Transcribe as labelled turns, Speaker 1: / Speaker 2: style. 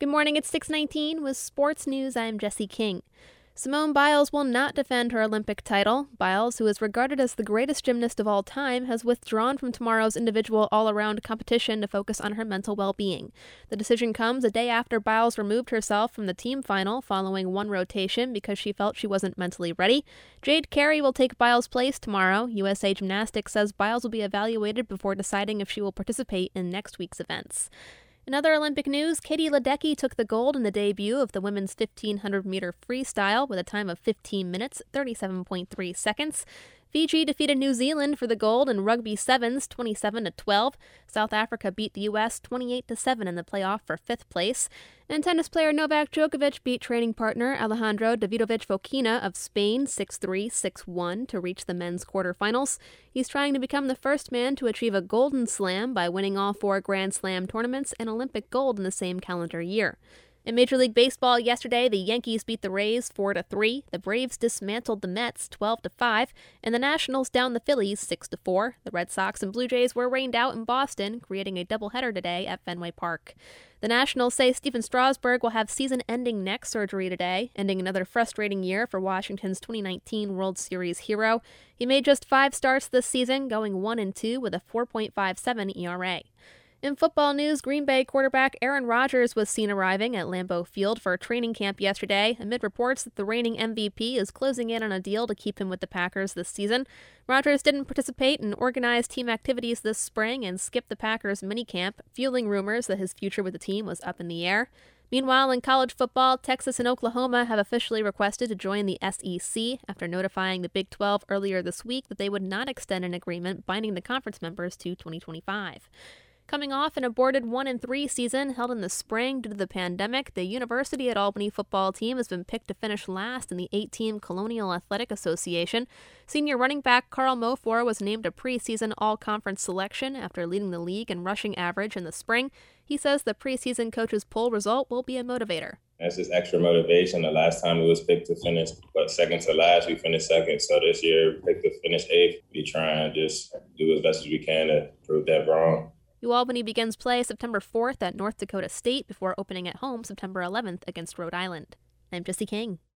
Speaker 1: Good morning, it's 6:19 with sports news. I'm Jesse King. Simone Biles will not defend her Olympic title. Biles, who is regarded as the greatest gymnast of all time, has withdrawn from tomorrow's individual all-around competition to focus on her mental well-being. The decision comes a day after Biles removed herself from the team final following one rotation because she felt she wasn't mentally ready. Jade Carey will take Biles' place tomorrow. USA Gymnastics says Biles will be evaluated before deciding if she will participate in next week's events. In other Olympic news, Katie Ledecky took the gold in the debut of the women's 1,500-meter freestyle with a time of 15 minutes, 37.3 seconds. Fiji defeated New Zealand for the gold in rugby sevens, 27-12. South Africa beat the U.S. 28-7 in the playoff for fifth place. And tennis player Novak Djokovic beat training partner Alejandro Davidovich Fokina of Spain 6-3, 6-1 to reach the men's quarterfinals. He's trying to become the first man to achieve a Golden Slam by winning all 4 Grand Slam tournaments and Olympic gold in the same calendar year. In Major League Baseball yesterday, the Yankees beat the Rays 4-3, the Braves dismantled the Mets 12-5, and the Nationals downed the Phillies 6-4. The Red Sox and Blue Jays were rained out in Boston, creating a doubleheader today at Fenway Park. The Nationals say Stephen Strasburg will have season-ending neck surgery today, ending another frustrating year for Washington's 2019 World Series hero. He made just 5 starts this season, going 1-2 with a 4.57 ERA. In football news, Green Bay quarterback Aaron Rodgers was seen arriving at Lambeau Field for training camp yesterday, amid reports that the reigning MVP is closing in on a deal to keep him with the Packers this season. Rodgers didn't participate in organized team activities this spring and skipped the Packers minicamp, fueling rumors that his future with the team was up in the air. Meanwhile, in college football, Texas and Oklahoma have officially requested to join the SEC after notifying the Big 12 earlier this week that they would not extend an agreement binding the conference members to 2025. Coming off an aborted 1-3 season held in the spring due to the pandemic, the University at Albany football team has been picked to finish last in the 8-team Colonial Athletic Association. Senior running back Carl Mofor was named a preseason all-conference selection after leading the league in rushing average in the spring. He says the preseason coaches' poll result will be a motivator.
Speaker 2: That's just extra motivation. The last time we was picked to finish, second to last, we finished second. So this year, picked to finish 8th. We try and just do as best as we can to prove that wrong.
Speaker 1: UAlbany begins play September 4th at North Dakota State before opening at home September 11th against Rhode Island. I'm Jesse King.